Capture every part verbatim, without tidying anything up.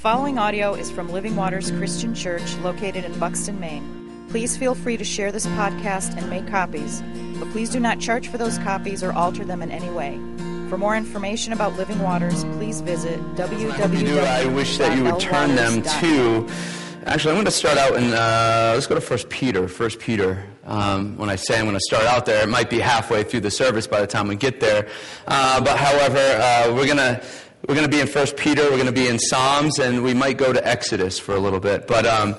following audio is from Living Waters Christian Church located in Buxton, Maine. Please feel free to share this podcast and make copies, but please do not charge for those copies or alter them in any way. For more information about Living Waters, please visit w w w dot I wish that you would turn them to... Actually, I'm going to start out in... Uh, let's go to First Peter. First Peter. Um, when I say I'm going to start out there, it might be halfway through the service by the time we get there. Uh, but however, uh, we're going to... We're going to be in First Peter, we're going to be in Psalms, and we might go to Exodus for a little bit. But um,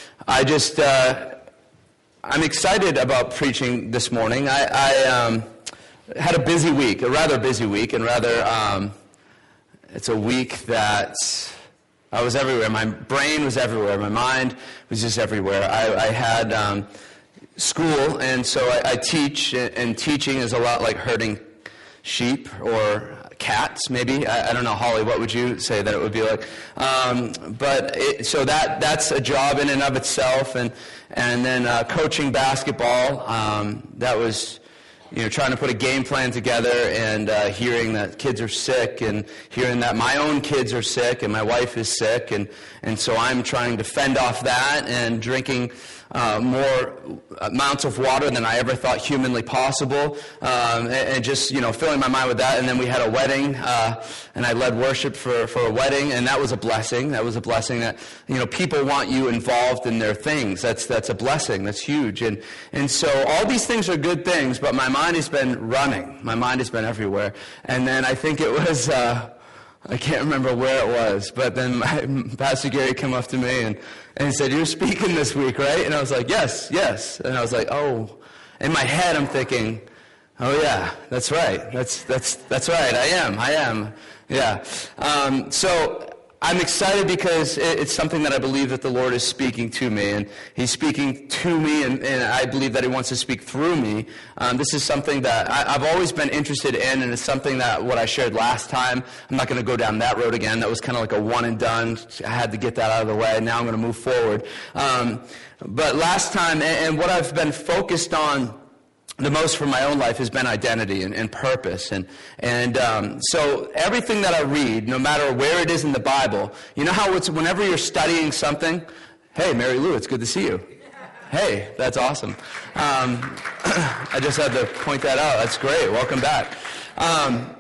I just, uh, I'm excited about preaching this morning. I, I um, had a busy week, a rather busy week, and rather, um, it's a week that I was everywhere. My brain was everywhere. My mind was just everywhere. I, I had um, school, and so I, I teach, and teaching is a lot like herding sheep or cats, maybe. I, I don't know, Holly, what would you say that it would be like? Um, but it, so that that's a job in and of itself, and and then uh, coaching basketball. Um, that was, you know, trying to put a game plan together, and uh, hearing that kids are sick, and hearing that my own kids are sick, and my wife is sick, and and so I'm trying to fend off that, and drinking Uh, more amounts of water than I ever thought humanly possible, um, and, and just, you know, filling my mind with that. And then we had a wedding, uh, and I led worship for, for a wedding, and that was a blessing. That was a blessing that, you know, people want you involved in their things. That's that's a blessing. That's huge. And and so all these things are good things, but my mind has been running. My mind has been everywhere. And then I think it was... Uh, I can't remember where it was, but then my, Pastor Gary came up to me and, and he said, "You're speaking this week, right?" And I was like, yes, yes. And I was like, oh. In my head, I'm thinking, oh, yeah, that's right. That's that's that's right. I am. I am. Yeah. Um, so I'm excited because it's something that I believe that the Lord is speaking to me, and He's speaking to me, and, and I believe that He wants to speak through me. Um, this is something that I, I've always been interested in, and it's something that what I shared last time, I'm not going to go down that road again. That was kind of like a one and done. I had to get that out of the way. Now I'm going to move forward. Um, but last time, and, and what I've been focused on the most for my own life has been identity and, and purpose. And and um, so everything that I read, no matter where it is in the Bible, you know how it's whenever you're studying something, hey, Mary Lou, it's good to see you. Hey, that's awesome. Um, I just had to point that out. That's great. Welcome back. Um,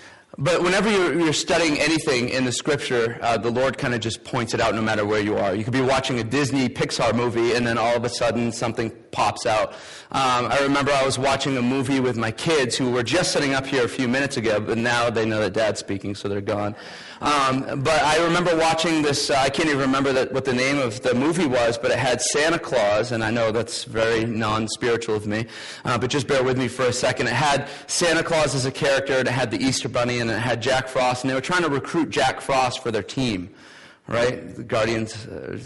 But whenever you're, you're studying anything in the Scripture, uh, the Lord kind of just points it out no matter where you are. You could be watching a Disney Pixar movie, and then all of a sudden something pops out. Um, I remember I was watching a movie with my kids who were just sitting up here a few minutes ago, but now they know that Dad's speaking, so they're gone. Um, but I remember watching this, uh, I can't even remember that, what the name of the movie was, but it had Santa Claus, and I know that's very non-spiritual of me, uh, but just bear with me for a second. It had Santa Claus as a character, and it had the Easter Bunny, and it had Jack Frost, and they were trying to recruit Jack Frost for their team, right? The Guardians... Uh,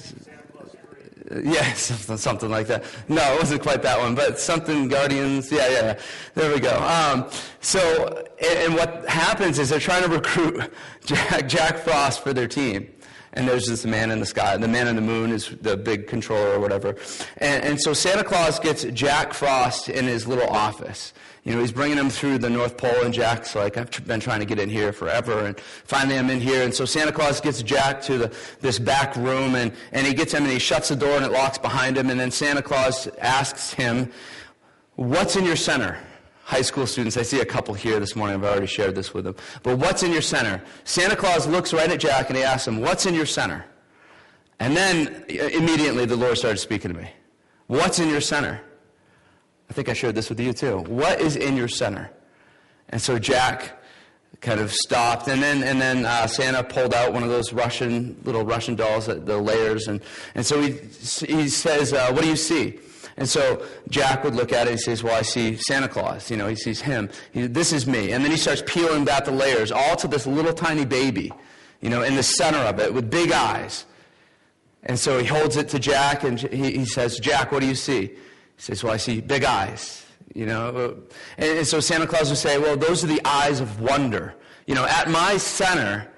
Yeah, something, something like that. No, it wasn't quite that one, but something Guardians. Yeah, yeah, yeah. There we go. Um, so, and, and what happens is they're trying to recruit Jack, Jack Frost for their team. And there's this man in the sky. The man in the moon is the big controller or whatever. And, and so Santa Claus gets Jack Frost in his little office. You know, he's bringing him through the North Pole, and Jack's like, I've been trying to get in here forever, and finally I'm in here. And so Santa Claus gets Jack to the, this back room, and, and he gets him, and he shuts the door, and it locks behind him. And then Santa Claus asks him, "What's in your center?" High school students, I see a couple here this morning. I've already shared this with them. But what's in your center? Santa Claus looks right at Jack, and he asks him, "What's in your center?" And then immediately the Lord started speaking to me. What's in your center? I think I shared this with you too. What is in your center? And so Jack kind of stopped, and then and then uh, Santa pulled out one of those Russian little Russian dolls, the layers, and and so he he says, uh, "What do you see?" And so Jack would look at it and he says, "Well, I see Santa Claus." You know, he sees him. He, this is me. And then he starts peeling back the layers, all to this little tiny baby, you know, in the center of it with big eyes. And so he holds it to Jack, and he, he says, "Jack, what do you see?" He says, "Well, I see big eyes." You know, and, and so Santa Claus would say, "Well, those are the eyes of wonder. You know, at my center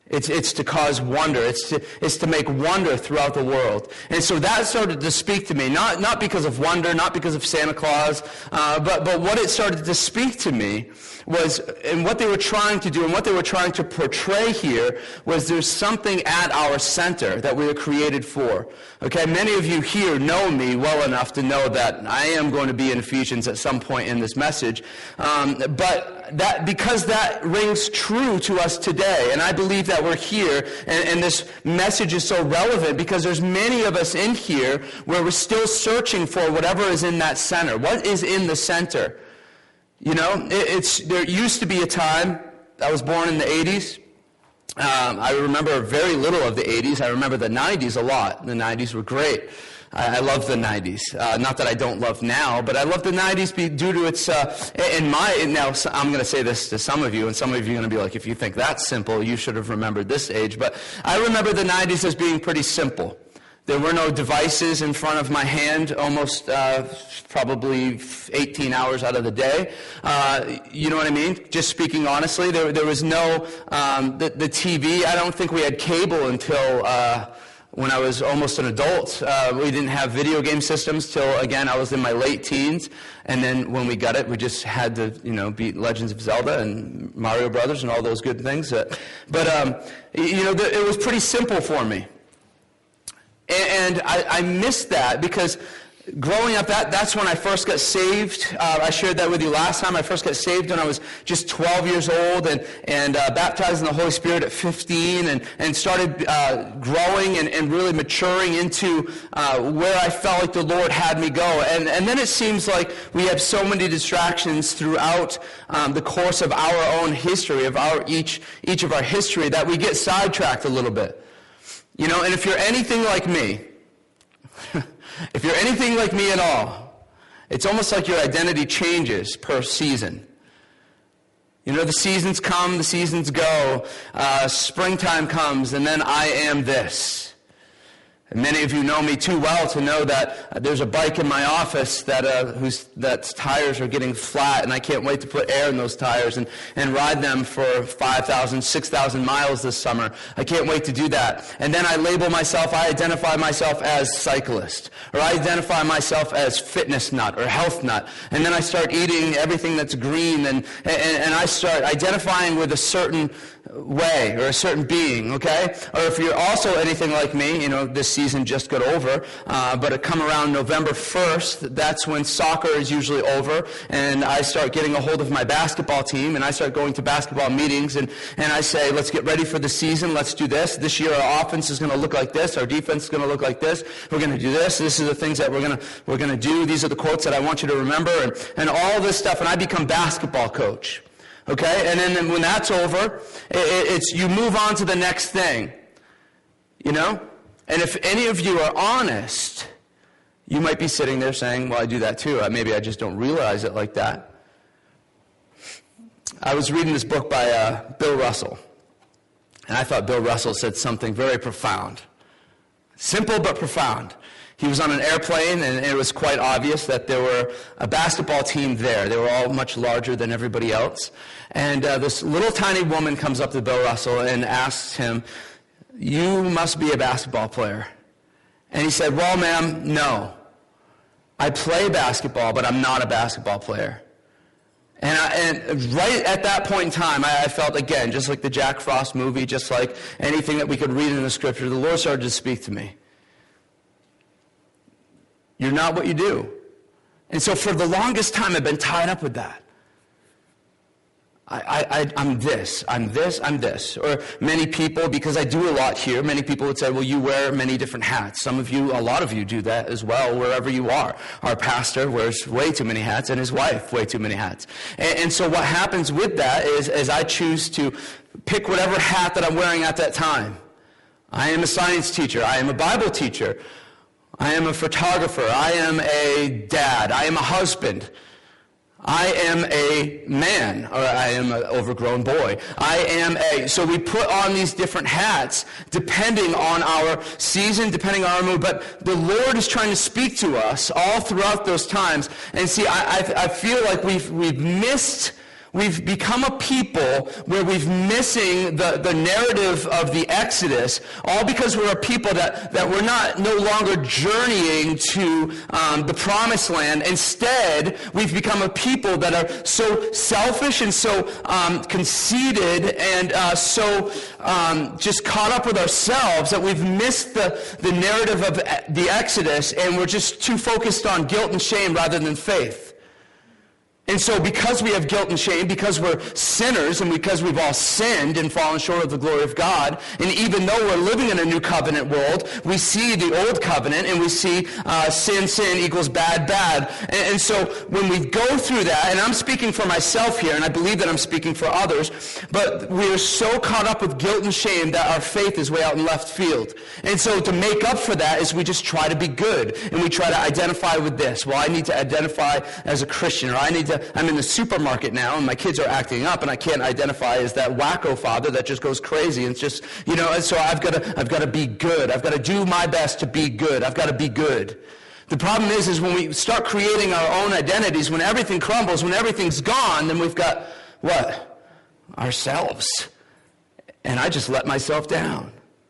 It's, it's to cause wonder. It's to, it's to make wonder throughout the world. And so that started to speak to me, not, not because of wonder, not because of Santa Claus, uh, but, but what it started to speak to me was, and what they were trying to do and what they were trying to portray here was there's something at our center that we were created for. Okay, many of you here know me well enough to know that I am going to be in Ephesians at some point in this message. Um, but that, because that rings true to us today, and I believe that we're here, and, and this message is so relevant because there's many of us in here where we're still searching for whatever is in that center. What is in the center? You know, it, it's there used to be a time, I was born in the eighties. Um, I remember very little of the eighties. I remember the nineties a lot. The nineties were great. I, I love the nineties. Uh, not that I don't love now, but I love the nineties be, due to its, uh, in my, now I'm going to say this to some of you, and some of you are going to be like, if you think that's simple, you should have remembered this age. But I remember the nineties as being pretty simple. There were no devices in front of my hand almost uh, probably eighteen hours out of the day. Uh, you know what I mean? Just speaking honestly, there, there was no, um, the, the T V, I don't think we had cable until uh, when I was almost an adult. Uh, we didn't have video game systems till, again, I was in my late teens. And then when we got it, we just had to, you know, beat Legends of Zelda and Mario Brothers and all those good things. Uh, but, um, you know, the, it was pretty simple for me. And I, I missed that because growing up, that, that's when I first got saved. Uh, I shared that with you last time. I first got saved when I was just twelve years old and, and uh, baptized in the Holy Spirit at fifteen and, and started uh, growing and, and really maturing into uh, where I felt like the Lord had me go. And, and then it seems like we have so many distractions throughout um, the course of our own history, of our each each of our history, that we get sidetracked a little bit. You know, and if you're anything like me, if you're anything like me at all, it's almost like your identity changes per season. You know, the seasons come, the seasons go, uh, springtime comes, and then I am this. And many of you know me too well to know that uh, there's a bike in my office that uh, whose that tires are getting flat, and I can't wait to put air in those tires and, and ride them for five thousand, six thousand miles this summer. I can't wait to do that. And then I label myself, I identify myself as cyclist, or I identify myself as fitness nut or health nut. And then I start eating everything that's green, and, and, and I start identifying with a certain way or a certain being, okay? Or if you're also anything like me, you know, this season just got over, uh, but it come around November first, that's when soccer is usually over, and I start getting a hold of my basketball team, and I start going to basketball meetings, and, and I say, let's get ready for the season, let's do this. This year our offense is going to look like this, our defense is going to look like this, we're going to do this, this is the things that we're going to we're going to do, these are the quotes that I want you to remember, and, and all this stuff, and I become basketball coach. Okay, and then when that's over, it's you move on to the next thing, you know? And if any of you are honest, you might be sitting there saying, well, I do that too. Maybe I just don't realize it like that. I was reading this book by uh, Bill Russell, and I thought Bill Russell said something very profound. Simple but profound. He was on an airplane, and it was quite obvious that there were a basketball team there. They were all much larger than everybody else. And uh, this little tiny woman comes up to Bill Russell and asks him, you must be a basketball player. And he said, well, ma'am, no. I play basketball, but I'm not a basketball player. And, I, and right at that point in time, I, I felt, again, just like the Jack Frost movie, just like anything that we could read in the scripture, the Lord started to speak to me. You're not what you do. And so for the longest time, I've been tied up with that. I, I, I'm this, I'm this, I'm this. Or many people, because I do a lot here, many people would say, well, you wear many different hats. Some of you, a lot of you do that as well, wherever you are. Our pastor wears way too many hats, and his wife way too many hats. And, and so what happens with that is, is I choose to pick whatever hat that I'm wearing at that time. I am a science teacher. I am a Bible teacher. I am a photographer. I am a dad. I am a husband. I am a man, or I am an overgrown boy. I am a, so we put on these different hats depending on our season, depending on our mood, but the Lord is trying to speak to us all throughout those times. And see, I, I, I feel like we've, we've missed we've become a people where we've missing the, the narrative of the Exodus, all because we're a people that, that we're not no longer journeying to um, the promised land. Instead, we've become a people that are so selfish and so um, conceited and uh, so um, just caught up with ourselves that we've missed the, the narrative of the Exodus, and we're just too focused on guilt and shame rather than faith. And so because we have guilt and shame, because we're sinners, and because we've all sinned and fallen short of the glory of God, and even though we're living in a new covenant world, we see the old covenant, and we see uh, sin, sin equals bad, bad. And, and so when we go through that, and I'm speaking for myself here, and I believe that I'm speaking for others, but we are so caught up with guilt and shame that our faith is way out in left field. And so to make up for that is we just try to be good, and we try to identify with this. Well, I need to identify as a Christian, or I need to I'm in the supermarket now, and my kids are acting up, and I can't identify as that wacko father that just goes crazy. And it's just, you know, and so I've got to, I've got to be good. I've got to do my best to be good. I've got to be good. The problem is, is when we start creating our own identities, when everything crumbles, when everything's gone, then we've got, what? Ourselves. And I just let myself down.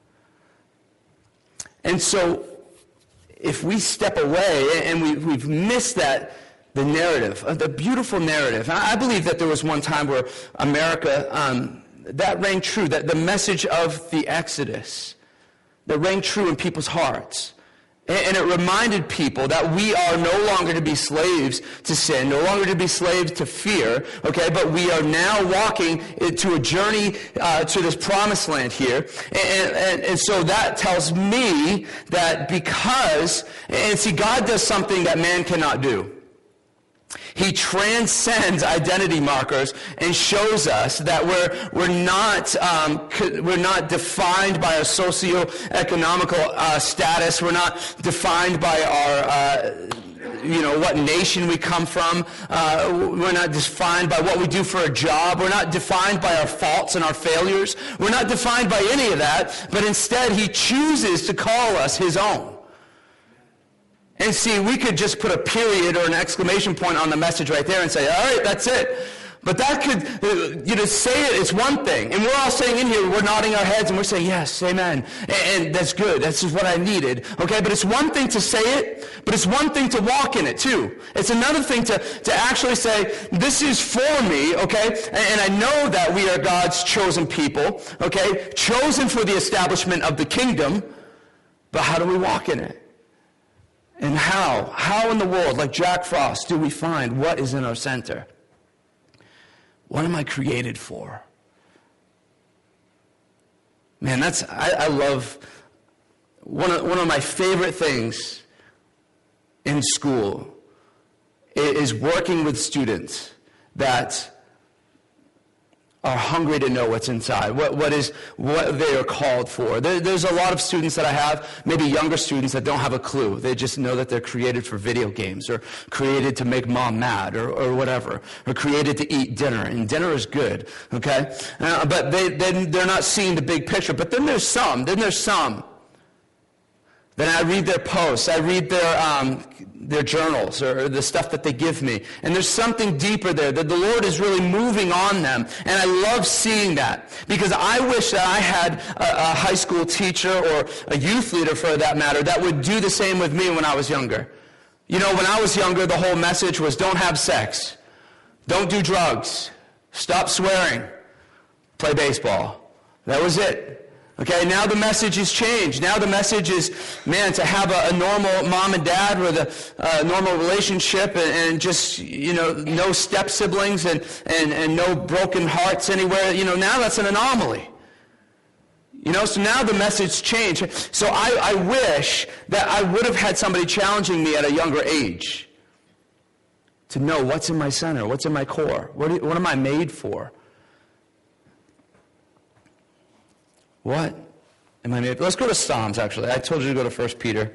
And so if we step away, and we, we've missed that, the narrative, the beautiful narrative. I believe that there was one time where America, um, that rang true, that the message of the Exodus, that rang true in people's hearts. And it reminded people that we are no longer to be slaves to sin, no longer to be slaves to fear, okay, but we are now walking to a journey uh, to this promised land here. And, and, and so that tells me that because, and see, God does something that man cannot do. He transcends identity markers and shows us that we're we're not um, we're not defined by our socioeconomical uh, status. We're not defined by our uh, you know what nation we come from. Uh, we're not defined by what we do for a job. We're not defined by our faults and our failures. We're not defined by any of that. But instead, He chooses to call us His own. And see, we could just put a period or an exclamation point on the message right there and say, all right, that's it. But that could, you know, say it is one thing. And we're all saying in here, we're nodding our heads and we're saying, yes, amen. And, and that's good. That's just what I needed. Okay, but it's one thing to say it, but it's one thing to walk in it too. It's another thing to, to actually say, this is for me, okay? And, and I know that we are God's chosen people, okay? Chosen for the establishment of the kingdom, but how do we walk in it? And how, how in the world, like Jack Frost, do we find what is in our center? What am I created for? Man, that's, I, I love, one of, one of my favorite things in school is working with students that are hungry to know what's inside, what, what is what they are called for. There, there's a lot of students that I have, maybe younger students, that don't have a clue. They just know that they're created for video games, or created to make mom mad, or, or whatever, or created to eat dinner, and dinner is good, okay? Uh, but they, they, they're not seeing the big picture. But then there's some, then there's some. Then I read their posts, I read their um, their journals, or the stuff that they give me. And there's something deeper there, that the Lord is really moving on them. And I love seeing that, because I wish that I had a, a high school teacher, or a youth leader for that matter, that would do the same with me when I was younger. You know, when I was younger, the whole message was, don't have sex, don't do drugs, stop swearing, play baseball. That was it. Okay, now the message has changed. Now the message is, man, to have a, a normal mom and dad with a, a normal relationship, and, and just, you know, no step siblings, and, and, and no broken hearts anywhere. You know, now that's an anomaly. You know, so now the message changed. So I, I wish that I would have had somebody challenging me at a younger age to know what's in my center, what's in my core, what, what am I made for? What am I made for? Let's go to Psalms, actually. I told you to go to First Peter.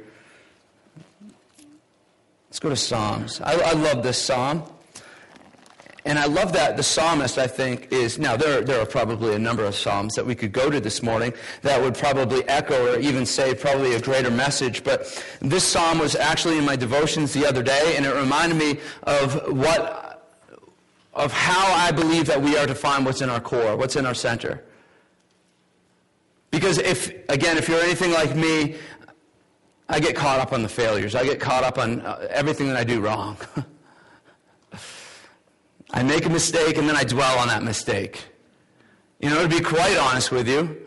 Let's go to Psalms. I, I love this psalm. And I love that the psalmist, I think, is... Now, there, there are probably a number of psalms that we could go to this morning that would probably echo, or even say probably a greater message. But this psalm was actually in my devotions the other day, and it reminded me of what... of how I believe that we are to find what's in our core, what's in our center. Because if, again, if you're anything like me, I get caught up on the failures. I get caught up on uh, everything that I do wrong. I make a mistake and then I dwell on that mistake. You know, to be quite honest with you,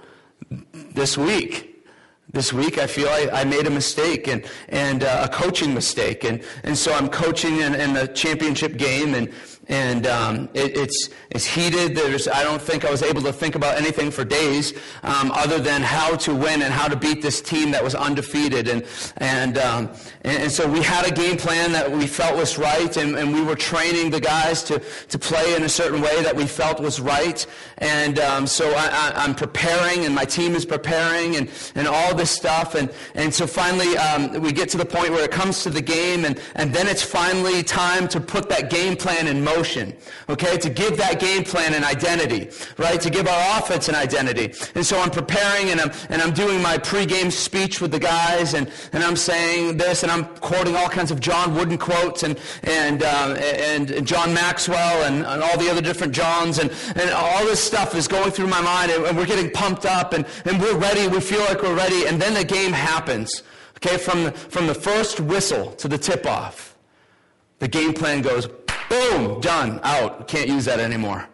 this week, This week, I feel I, I made a mistake, and and uh, a coaching mistake, and, and so I'm coaching in, in the championship game, and and um, it, it's it's heated. There's I don't think I was able to think about anything for days um, other than how to win and how to beat this team that was undefeated, and and um, and, and so we had a game plan that we felt was right, and, and we were training the guys to to play in a certain way that we felt was right, and um, so I, I, I'm preparing, and my team is preparing, and and all this stuff, and, and so finally um, we get to the point where it comes to the game, and, and then it's finally time to put that game plan in motion, okay, to give that game plan an identity, right, to give our offense an identity. And so I'm preparing, and I'm, and I'm doing my pregame speech with the guys, and, and I'm saying this, and I'm quoting all kinds of John Wooden quotes, and, and, uh, and, and John Maxwell, and, and all the other different Johns, and, and all this stuff is going through my mind, and, and we're getting pumped up, and, and we're ready, we feel like we're ready, and then the game happens. Okay, from the, from the first whistle to the tip-off, the game plan goes, boom, done, out. Can't use that anymore.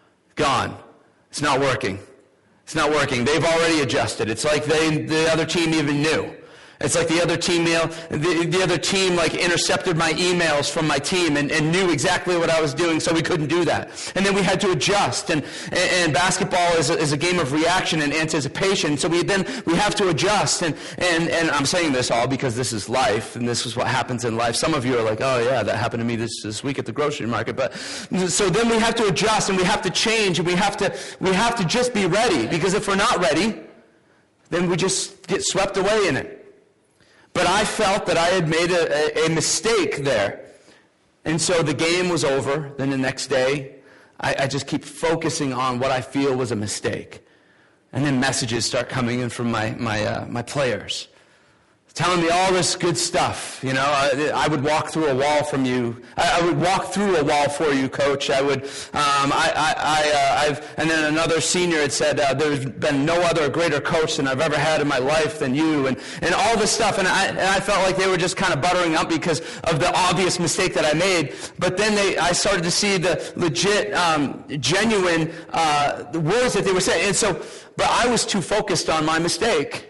Gone. It's not working. It's not working. They've already adjusted. It's like they, the other team even knew. It's like the other team, the, the other team like intercepted my emails from my team and, and knew exactly what I was doing, so we couldn't do that. And then we had to adjust. And, and, and basketball is a, is a game of reaction and anticipation, so we then we have to adjust. And, and, and I'm saying this all because this is life, and this is what happens in life. Some of you are like, oh yeah, that happened to me this, this week at the grocery market. But so then we have to adjust, and we have to change, and we have to we have to just be ready, because if we're not ready, then we just get swept away in it. But I felt that I had made a, a, a mistake there. And so the game was over. Then the next day, I, I just keep focusing on what I feel was a mistake. And then messages start coming in from my, my, uh, my players, telling me all this good stuff. You know, I, I would walk through a wall from you. I, I would walk through a wall for you, Coach. I would. Um, I, I, I, uh, I've. And then another senior had said, uh, "There's been no other greater coach than I've ever had in my life than you," and and all this stuff. And I and I felt like they were just kind of buttering up because of the obvious mistake that I made. But then they, I started to see the legit, um, genuine uh, words that they were saying. And so, but I was too focused on my mistake.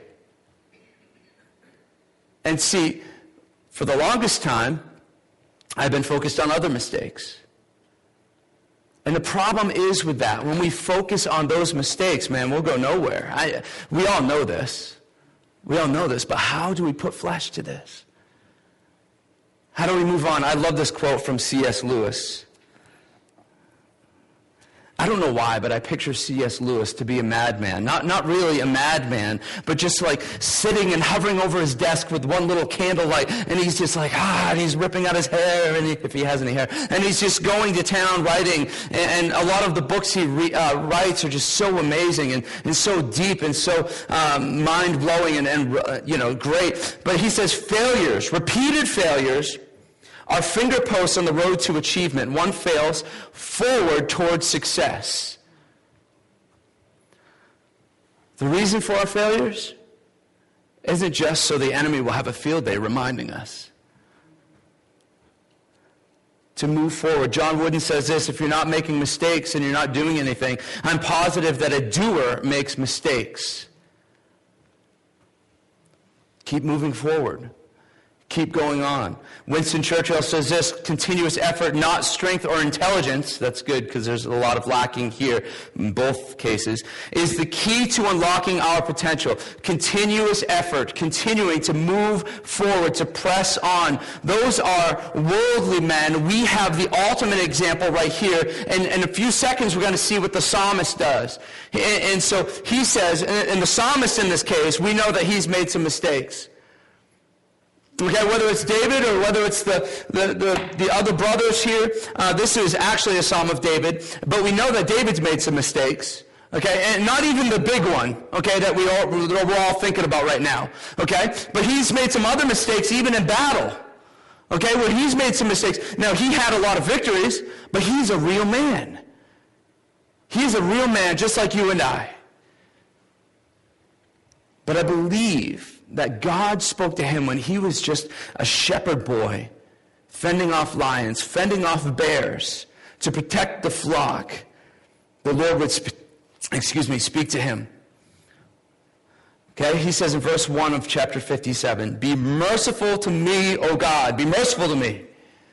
And see, for the longest time, I've been focused on other mistakes. And the problem is with that, when we focus on those mistakes, man, we'll go nowhere. I, we all know this. We all know this, but how do we put flesh to this? How do we move on? I love this quote from C S Lewis. I don't know why, but I picture C S Lewis to be a madman. Not not really a madman, but just like sitting and hovering over his desk with one little candlelight, and he's just like, ah, and he's ripping out his hair, and he, if he has any hair, and he's just going to town writing, and, and a lot of the books he re, uh, writes are just so amazing, and, and so deep, and so um, mind-blowing, and, and uh, you know, great. But he says failures, repeated failures, are finger posts on the road to achievement. One fails forward towards success. The reason for our failures isn't just so the enemy will have a field day reminding us to move forward. John Wooden says this: if you're not making mistakes and you're not doing anything, I'm positive that a doer makes mistakes. Keep moving forward. Keep going on. Winston Churchill says this: continuous effort, not strength or intelligence, that's good because there's a lot of lacking here in both cases, is the key to unlocking our potential. Continuous effort, continuing to move forward, to press on. Those are worldly men. We have the ultimate example right here. And in a few seconds, we're going to see what the psalmist does. And, and so he says, and the psalmist in this case, we know that he's made some mistakes. Okay, whether it's David or whether it's the, the, the, the other brothers here, uh, this is actually a Psalm of David, but we know that David's made some mistakes, okay, and not even the big one, okay, that we all, we're all thinking about right now, okay, but he's made some other mistakes even in battle, Okay, well, he's made some mistakes. Now, he had a lot of victories, but he's a real man. He's a real man just like you and I. But I believe that God spoke to him when he was just a shepherd boy, fending off lions, fending off bears to protect the flock. The Lord would, sp- excuse me, speak to him. Okay, he says in verse one of chapter fifty-seven, "Be merciful to me, O God, be merciful to me.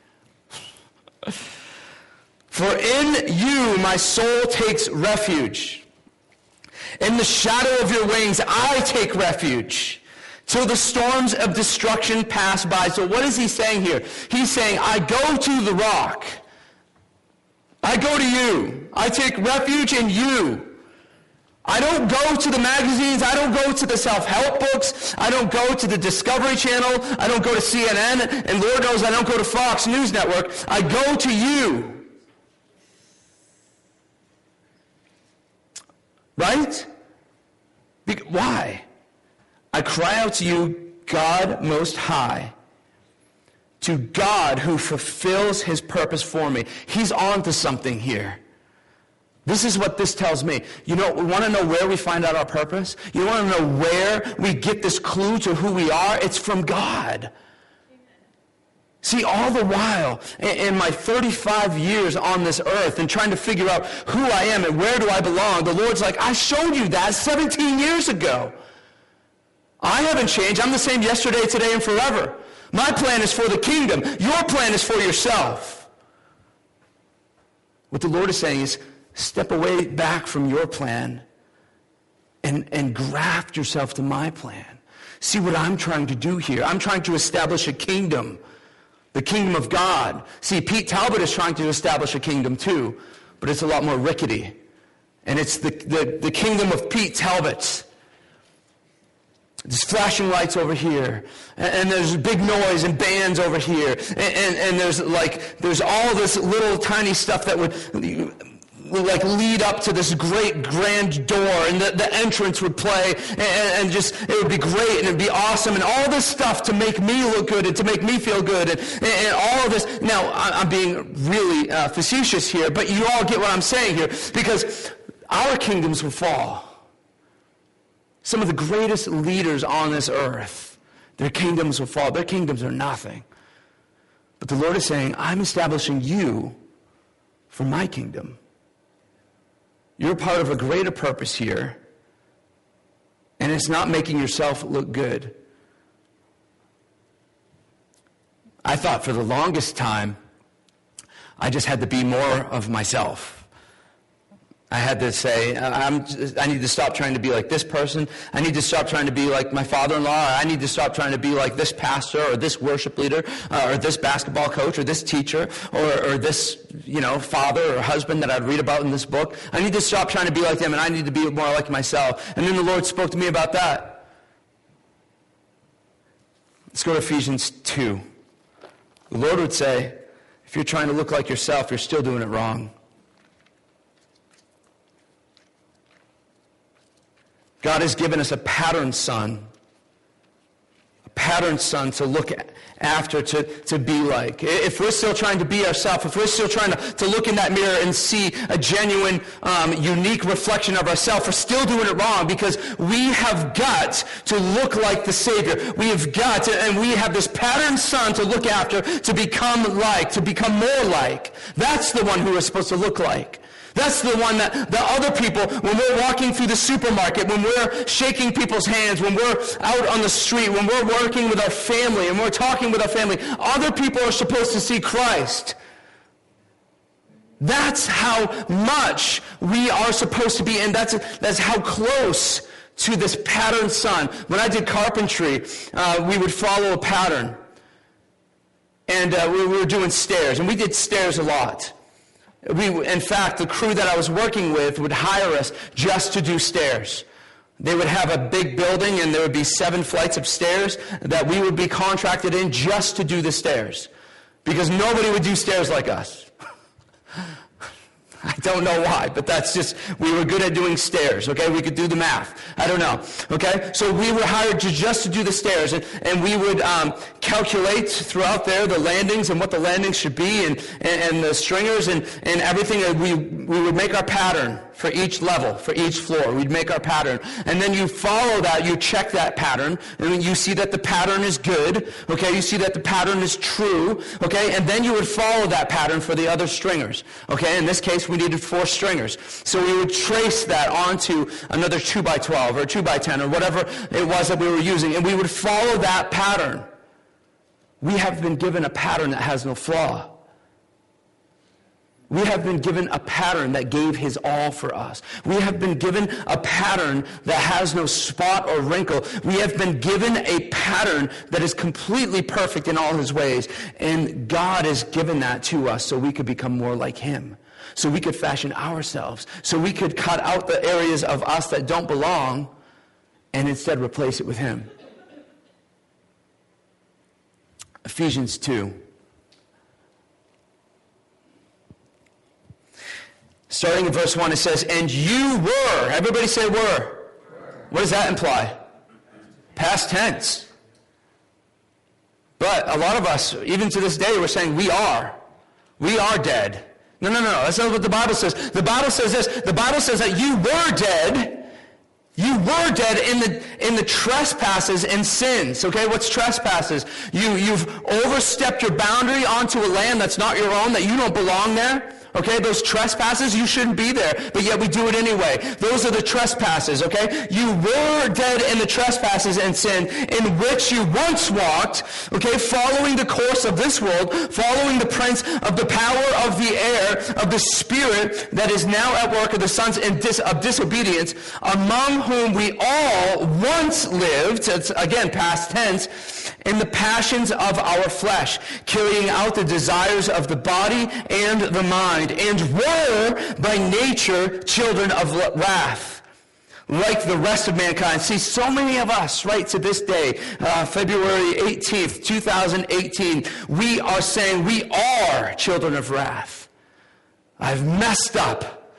For in you my soul takes refuge. In the shadow of your wings I take refuge, till the storms of destruction pass by." So what is he saying here? He's saying, I go to the rock. I go to you. I take refuge in you. I don't go to the magazines. I don't go to the self-help books. I don't go to the Discovery Channel. I don't go to C N N. And Lord knows I don't go to Fox News Network. I go to you. Right? Be- why? I cry out to you, God Most High, to God who fulfills his purpose for me. He's on to something here. This is what this tells me. You know, we want to know where we find out our purpose? You want to know where we get this clue to who we are? It's from God. See, all the while, in my thirty-five years on this earth and trying to figure out who I am and where do I belong, the Lord's like, I showed you that seventeen years ago. I haven't changed. I'm the same yesterday, today, and forever. My plan is for the kingdom. Your plan is for yourself. What the Lord is saying is, step away back from your plan and, and graft yourself to my plan. See what I'm trying to do here. I'm trying to establish a kingdom. The kingdom of God. See, Pete Talbot is trying to establish a kingdom too, but it's a lot more rickety. And it's the, the, the kingdom of Pete Talbot. There's flashing lights over here, and, and there's big noise and bands over here, and, and, and there's like there's all this little tiny stuff that would, would like lead up to this great grand door, and the, the entrance would play, and, and just it would be great, and it'd be awesome, and all this stuff to make me look good and to make me feel good, and, and, and all of this. Now I'm being really uh, facetious here, but you all get what I'm saying here, because our kingdoms will fall. Some of the greatest leaders on this earth, their kingdoms will fall. Their kingdoms are nothing. But the Lord is saying, I'm establishing you for my kingdom. You're part of a greater purpose here, and it's not making yourself look good. I thought for the longest time, I just had to be more of myself. I had to say, I'm, I need to stop trying to be like this person. I need to stop trying to be like my father-in-law. I need to stop trying to be like this pastor or this worship leader uh, or this basketball coach or this teacher or, or this, you know, father or husband that I'd read about in this book. I need to stop trying to be like them, and I need to be more like myself. And then the Lord spoke to me about that. Let's go to Ephesians two. The Lord would say, if you're trying to look like yourself, you're still doing it wrong. God has given us a pattern son. A pattern son to look after, to, to be like. If we're still trying to be ourselves, if we're still trying to, to look in that mirror and see a genuine, um, unique reflection of ourselves, we're still doing it wrong, because we have got to look like the Savior. We have got to, and we have this pattern son to look after, to become like, to become more like. That's the one who we're supposed to look like. That's the one that the other people, when we're walking through the supermarket, when we're shaking people's hands, when we're out on the street, when we're working with our family and we're talking with our family, other people are supposed to see Christ. That's how much we are supposed to be, and that's, that's how close to this pattern son. When I did carpentry, uh, we would follow a pattern. And uh, we, we were doing stairs, and we did stairs a lot. We, in fact, the crew that I was working with would hire us just to do stairs. They would have a big building, and there would be seven flights of stairs that we would be contracted in just to do the stairs, because nobody would do stairs like us. I don't know why, but that's just, we were good at doing stairs, okay? We could do the math. I don't know, okay? So we were hired to just to do the stairs, and, and we would um, calculate throughout there the landings and what the landings should be, and, and, and the stringers and, and everything. And we, we would make our pattern for each level, for each floor. We'd make our pattern. And then you follow that, you check that pattern, and you see that the pattern is good, okay? You see that the pattern is true, okay? And then you would follow that pattern for the other stringers, okay? In this case, we needed four stringers. So we would trace that onto another two by twelve or two by ten or whatever it was that we were using, and we would follow that pattern. We have been given a pattern that has no flaw. We have been given a pattern that gave his all for us. We have been given a pattern that has no spot or wrinkle. We have been given a pattern that is completely perfect in all his ways. And God has given that to us so we could become more like him. So we could fashion ourselves. So we could cut out the areas of us that don't belong and instead replace it with him. Ephesians two. Starting in verse one, it says, and you were. Everybody say were. Were. What does that imply? Past tense. But a lot of us, even to this day, we're saying we are. We are dead. No, no, no. That's not what the Bible says. The Bible says this. The Bible says that you were dead. You were dead in the in the trespasses and sins. Okay, what's trespasses? You, you've overstepped your boundary onto a land that's not your own, that you don't belong there. Okay, those trespasses, you shouldn't be there, but yet we do it anyway. Those are the trespasses, okay? You were dead in the trespasses and sin in which you once walked, okay, following the course of this world, following the prince of the power of the air, of the spirit that is now at work of the sons in dis- of disobedience, among whom we all once lived, it's again past tense, in the passions of our flesh, carrying out the desires of the body and the mind, and were by nature children of wrath, like the rest of mankind. See, so many of us, right, to this day, uh, February eighteenth, twenty eighteen, we are saying we are children of wrath. I've messed up.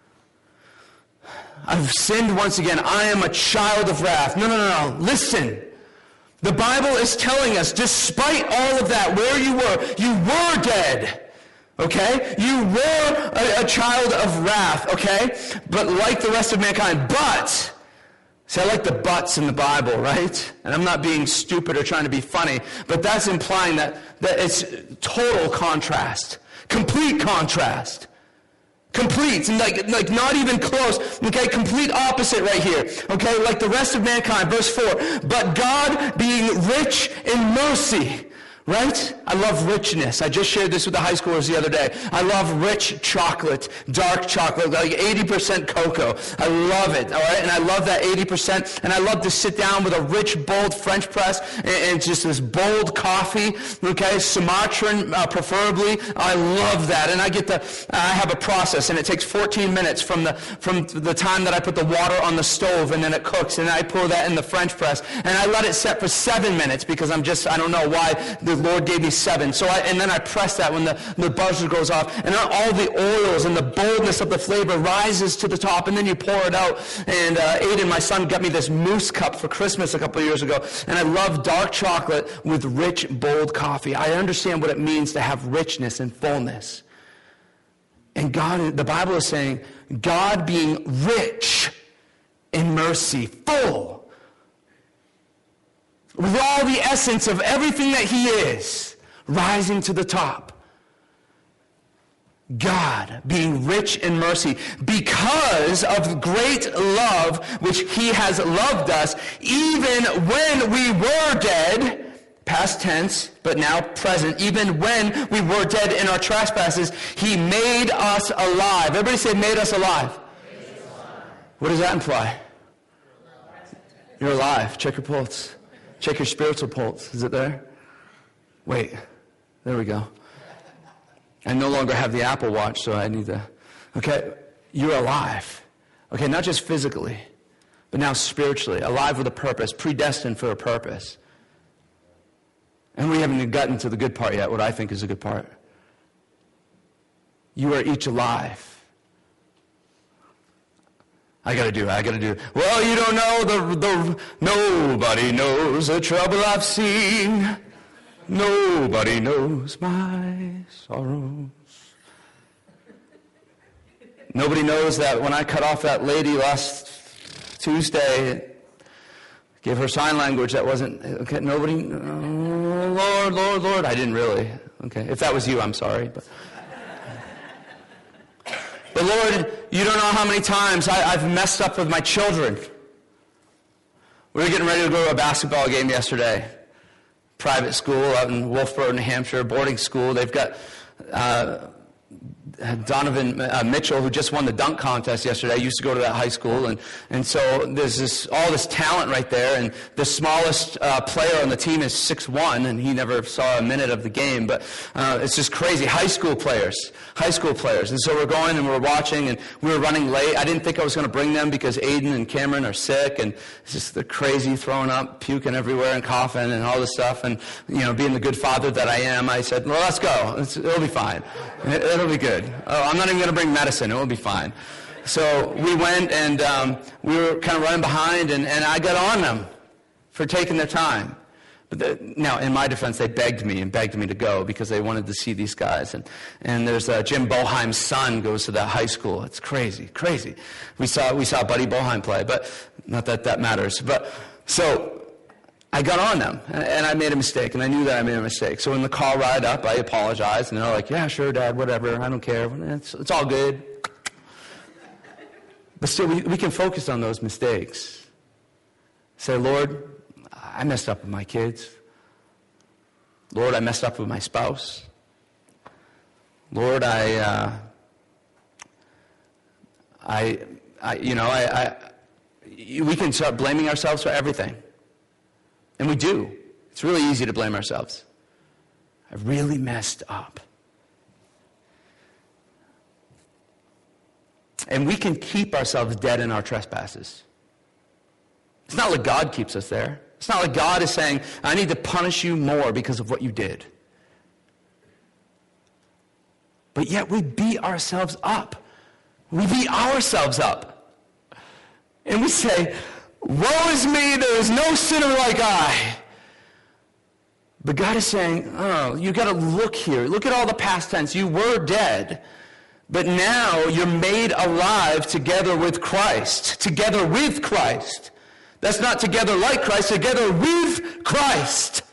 I've sinned once again. I am a child of wrath. No, no, no, no. Listen. The Bible is telling us, despite all of that, where you were, you were dead. Okay? You were a, a child of wrath, okay? But like the rest of mankind. But, see, I like the buts in the Bible, right? And I'm not being stupid or trying to be funny, but that's implying that, that it's total contrast. Complete contrast. Complete, and like, like not even close. Okay, complete opposite right here. Okay, like the rest of mankind. Verse four. But God being rich in mercy. Right? I love richness. I just shared this with the high schoolers the other day. I love rich chocolate, dark chocolate, like eighty percent cocoa. I love it, all right? And I love that eighty percent. And I love to sit down with a rich, bold French press and, and just this bold coffee, okay? Sumatran, uh, preferably. I love that. And I get the, I have a process, and it takes fourteen minutes from the, from the time that I put the water on the stove, and then it cooks, and I pour that in the French press. And I let it set for seven minutes because I'm just, I don't know why the Lord gave me seven. So I, and then I press that when the, the buzzer goes off, and all the oils and the boldness of the flavor rises to the top, and then you pour it out. And uh, Aiden, my son, got me this mousse cup for Christmas a couple of years ago, and I love dark chocolate with rich, bold coffee. I understand what it means to have richness and fullness. And God, the Bible is saying, God being rich in mercy, full, with all the essence of everything that he is, rising to the top. God being rich in mercy because of great love which he has loved us, even when we were dead, past tense, but now present, even when we were dead in our trespasses, he made us alive. Everybody say, made us alive. Made us alive. What does that imply? You're alive. Check your pulse. Check your spiritual pulse. Is it there? Wait. There we go. I no longer have the Apple Watch, so I need to... Okay, you're alive. Okay, not just physically, but now spiritually. Alive with a purpose. Predestined for a purpose. And we haven't even gotten to the good part yet, what I think is the good part. You are each alive. I gotta do it, I gotta do it. Well, you don't know the, the, nobody knows the trouble I've seen. Nobody knows my sorrows. Nobody knows that when I cut off that lady last Tuesday, gave her sign language that wasn't, okay, nobody, oh, Lord, Lord, Lord. I didn't really. Okay, if that was you, I'm sorry. But, but Lord, you don't know how many times I, I've messed up with my children. We were getting ready to go to a basketball game yesterday. Private school out in Wolfboro, New Hampshire, boarding school. They've got uh, Donovan uh, Mitchell, who just won the dunk contest yesterday. I used to go to that high school, and, and so there's this all this talent right there, and the smallest uh, player on the team is six one, and he never saw a minute of the game, but uh, it's just crazy. High school players, high school players. And so we're going and we're watching, and we were running late. I didn't think I was going to bring them because Aiden and Cameron are sick, and it's just they're crazy, throwing up, puking everywhere, and coughing, and all this stuff. And, you know, being the good father that I am, I said, well, let's go. It's, it'll be fine. It, it'll be good. Oh, I'm not even going to bring medicine. It will be fine. So we went, and um, we were kind of running behind, and, and I got on them for taking their time. But the, now, in my defense, they begged me and begged me to go because they wanted to see these guys. And, and there's uh, Jim Boheim's son goes to that high school. It's crazy, crazy. We saw we saw Buddy Boheim play, but not that that matters. But so I got on them, and I made a mistake, and I knew that I made a mistake. So in the car ride up, I apologized, and they're like, yeah, sure, Dad, whatever, I don't care. It's, it's all good. But still, we, we can focus on those mistakes. Say, Lord, I messed up with my kids. Lord, I messed up with my spouse. Lord, I, uh, I, I, you know, I, I, we can start blaming ourselves for everything. And we do. It's really easy to blame ourselves. I really messed up. And we can keep ourselves dead in our trespasses. It's not like God keeps us there. It's not like God is saying, I need to punish you more because of what you did. But yet we beat ourselves up. We beat ourselves up. And we say, woe is me, there is no sinner like I. But God is saying, oh, you got to look here. Look at all the past tense. You were dead, but now you're made alive together with Christ. Together with Christ. That's not together like Christ, together with Christ.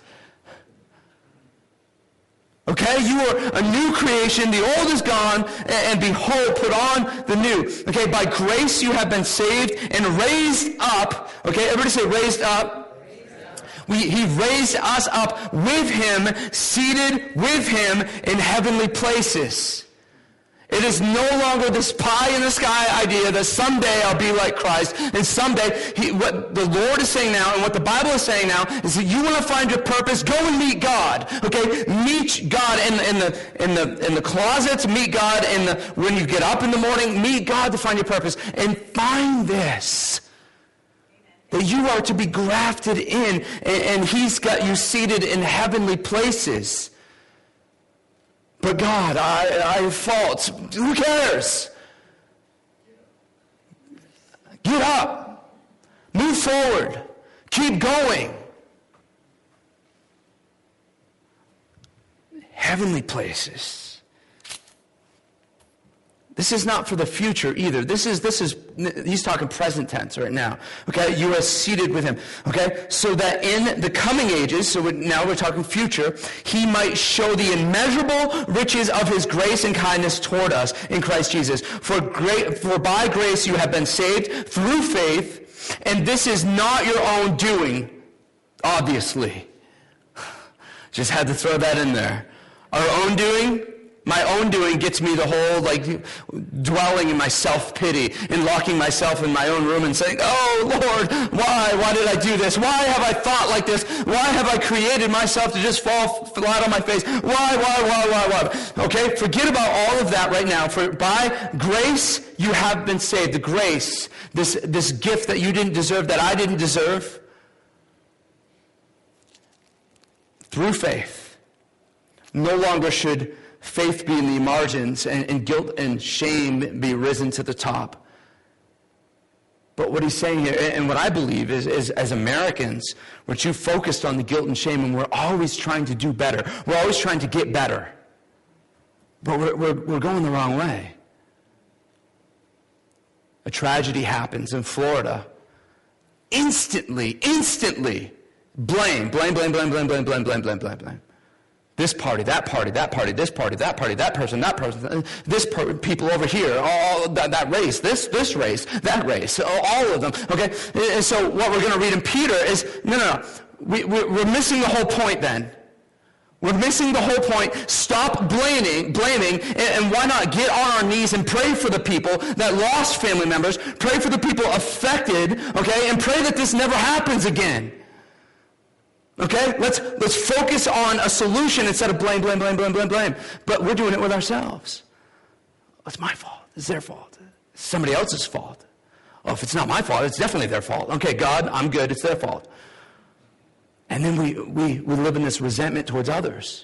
Okay, you are a new creation. The old is gone, and, and behold, put on the new. Okay, by grace you have been saved and raised up. Okay, everybody say raised up. Raised up. We, he raised us up with him, seated with him in heavenly places. It is no longer this pie in the sky idea that someday I'll be like Christ, and someday, he, what the Lord is saying now, and what the Bible is saying now, is that you want to find your purpose, go and meet God. Okay, meet God in, in the in the in the closets, meet God in the when you get up in the morning, meet God to find your purpose, and find this. That you are to be grafted in, and, and He's got you seated in heavenly places. But God, I, I have faults. Who cares? Get up. Move forward. Keep going. Heavenly places. This is not for the future either. This is, this is, he's talking present tense right now. Okay, you are seated with him. Okay, so that in the coming ages, so now we're talking future, he might show the immeasurable riches of his grace and kindness toward us in Christ Jesus. For great, for by grace you have been saved through faith, and this is not your own doing, obviously. Just had to throw that in there. Our own doing? My own doing gets me the whole, like, dwelling in my self-pity and locking myself in my own room and saying, oh, Lord, why? Why did I do this? Why have I thought like this? Why have I created myself to just fall flat on my face? Why, why, why, why, why? Okay, forget about all of that right now. For by grace, you have been saved. The grace, this, this gift that you didn't deserve, that I didn't deserve, through faith. No longer should faith be in the margins, and, and guilt and shame be risen to the top. But what he's saying here, and what I believe is, is as Americans, we're too focused on the guilt and shame, and we're always trying to do better. We're always trying to get better. But we're, we're, we're going the wrong way. A tragedy happens in Florida. Instantly, instantly, blame, blame, blame, blame, blame, blame, blame, blame, blame, blame, blame. This party, that party, that party, this party, that party, that person, that person, this per- people over here, all that, that race, this this race, that race, all of them. Okay, and so what we're going to read in Peter is no, no, no. We, we're missing the whole point. Then we're missing the whole point. Stop blaming, blaming, and, and why not get on our knees and pray for the people that lost family members, pray for the people affected, okay, and pray that this never happens again. Okay, let's let's focus on a solution instead of blame, blame, blame, blame, blame, blame. But we're doing it with ourselves. It's my fault. It's their fault. It's somebody else's fault. Oh, if it's not my fault, it's definitely their fault. Okay, God, I'm good. It's their fault. And then we we we live in this resentment towards others.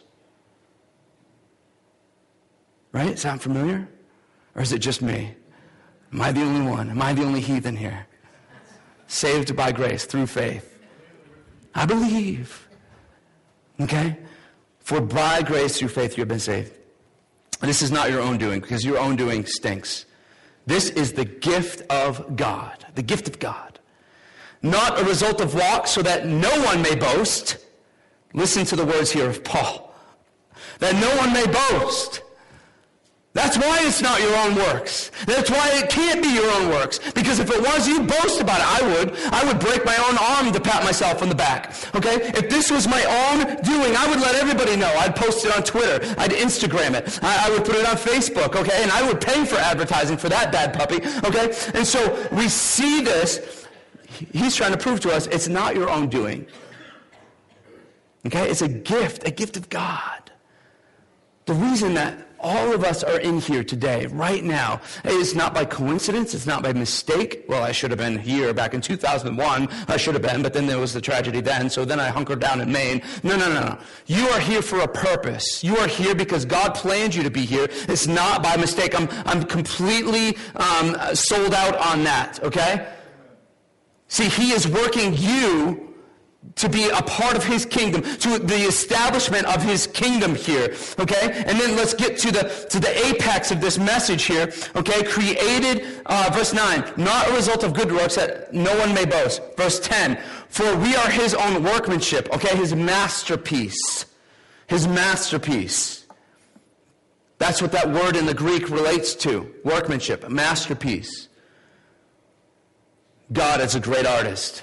Right? Sound familiar? Or is it just me? Am I the only one? Am I the only heathen here? Saved by grace through faith. I believe. Okay? For by grace through faith you have been saved. This is not your own doing, because your own doing stinks. This is the gift of God. The gift of God. Not a result of works, so that no one may boast. Listen to the words here of Paul. That no one may boast. That's why it's not your own works. That's why it can't be your own works. Because if it was, you'd boast about it. I would. I would break my own arm to pat myself on the back. Okay? If this was my own doing, I would let everybody know. I'd post it on Twitter. I'd Instagram it. I, I would put it on Facebook. Okay? And I would pay for advertising for that bad puppy. Okay? And so we see this. He's trying to prove to us it's not your own doing. Okay? It's a gift. A gift of God. The reason that all of us are in here today, right now, is not by coincidence. It's not by mistake. Well, I should have been here back in two thousand one. I should have been, but then there was the tragedy then, so then I hunkered down in Maine. No, no, no, no. You are here for a purpose. You are here because God planned you to be here. It's not by mistake. I'm, I'm completely um, sold out on that, okay? See, He is working you to be a part of His kingdom, to the establishment of His kingdom here, okay? And then let's get to the to the apex of this message here, okay? Created, uh, verse nine, not a result of good works that no one may boast. Verse ten, for we are His own workmanship, okay? His masterpiece. His masterpiece. That's what that word in the Greek relates to, workmanship, masterpiece. God is a great artist.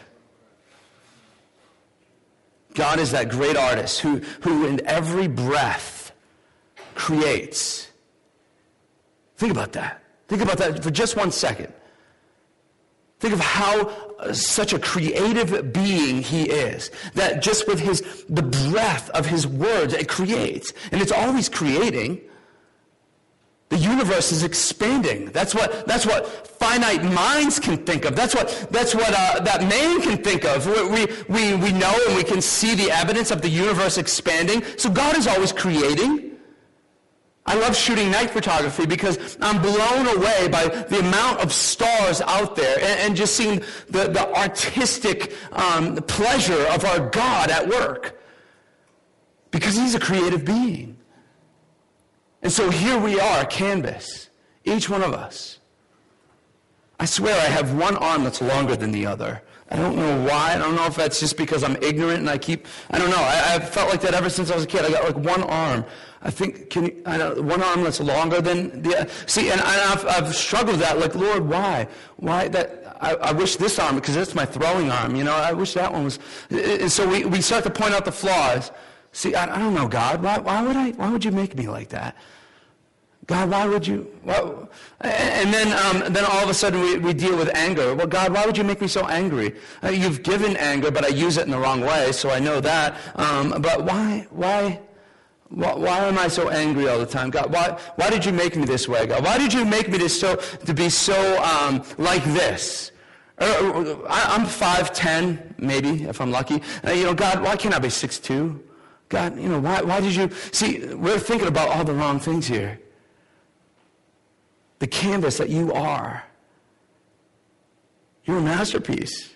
God is that great artist who, who in every breath creates. Think about that. Think about that for just one second. Think of how uh, such a creative being He is. That just with his the breath of His words, it creates. And it's always creating. The universe is expanding. That's what that's what finite minds can think of. That's what that's what uh, that man can think of. We we we know and we can see the evidence of the universe expanding. So God is always creating. I love shooting night photography because I'm blown away by the amount of stars out there and, and just seeing the the artistic um, pleasure of our God at work. Because He's a creative being. And so here we are, a canvas, each one of us. I swear I have one arm that's longer than the other. I don't know why. I don't know if that's just because I'm ignorant and I keep, I don't know. I, I've felt like that ever since I was a kid. I got like one arm. I think, can you, I don't, one arm that's longer than the other. See, and I, I've, I've struggled with that. Like, Lord, why? Why that? I, I wish this arm, because that's my throwing arm, you know. I wish that one was. And so we, we start to point out the flaws. See, I, I don't know, God. Why, why would I? Why would you make me like that? God, why would you? Why? And then, um, then all of a sudden, we, we deal with anger. Well, God, why would you make me so angry? Uh, you've given anger, but I use it in the wrong way, so I know that. Um, but why? Why? Why, why am I so angry all the time? God, why, why did you make me this way, God? Why did you make me this so to be so um, like this? Uh, I, I'm five ten, maybe, if I'm lucky. Uh, you know, God, why can't I be six two? God, you know, why, why did you... See, we're thinking about all the wrong things here. The canvas that you are You're a masterpiece.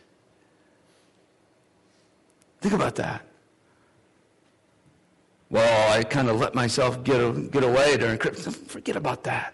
Think about that. Well, I kind of let myself get, get away during Christmas. Forget about that.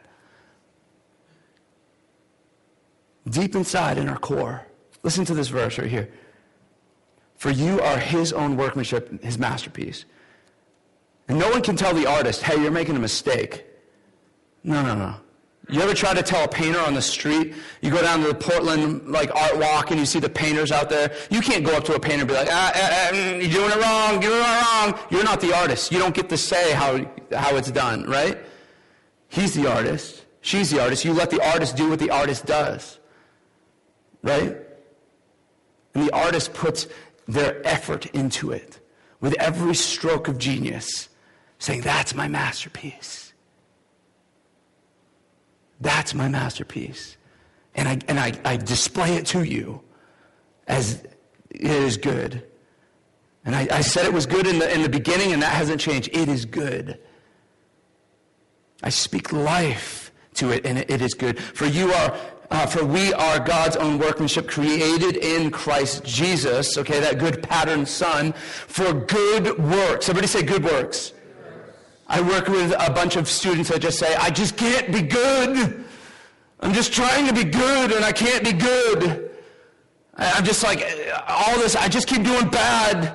Deep inside in our core, listen to this verse right here. For you are his own workmanship, his masterpiece. And no one can tell the artist, hey, you're making a mistake. No, no, no. You ever try to tell a painter on the street, you go down to the Portland like art walk and you see the painters out there, you can't go up to a painter and be like, ah, ah, ah, you're doing it wrong, you're doing it wrong. You're not the artist. You don't get to say how, how it's done, right? He's the artist. She's the artist. You let the artist do what the artist does, right? And the artist puts their effort into it with every stroke of genius, saying, that's my masterpiece. That's my masterpiece. And I and I, I display it to you as it is good. And I, I said it was good in the in the beginning, and that hasn't changed. It is good. I speak life to it, and it, it is good. For you are uh, for we are God's own workmanship, created in Christ Jesus, okay, that good pattern son, for good works. Everybody say good works. I work with a bunch of students that just say, I just can't be good. I'm just trying to be good, and I can't be good. I'm just like, all this, I just keep doing bad. And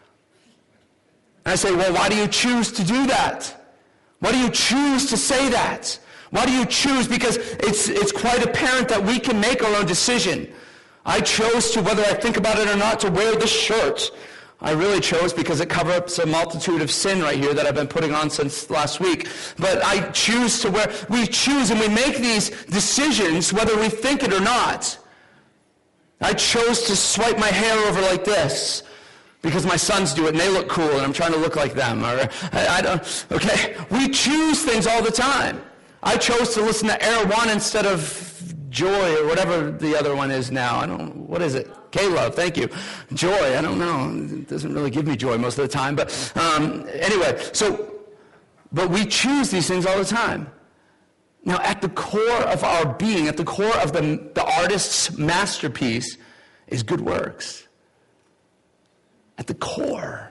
I say, well, why do you choose to do that? Why do you choose to say that? Why do you choose? Because it's it's quite apparent that we can make our own decision. I chose to, whether I think about it or not, to wear this shirt. I really chose because it covers a multitude of sin right here that I've been putting on since last week. But I choose to wear, we choose and we make these decisions whether we think it or not. I chose to swipe my hair over like this because my sons do it and they look cool and I'm trying to look like them. Or I, I don't, okay? We choose things all the time. I chose to listen to Air One instead of Joy or whatever the other one is now. I don't, what is it? K-Love, thank you. Joy, I don't know. It doesn't really give me joy most of the time. But um, anyway, so, but we choose these things all the time. Now, at the core of our being, at the core of the, the artist's masterpiece is good works. At the core.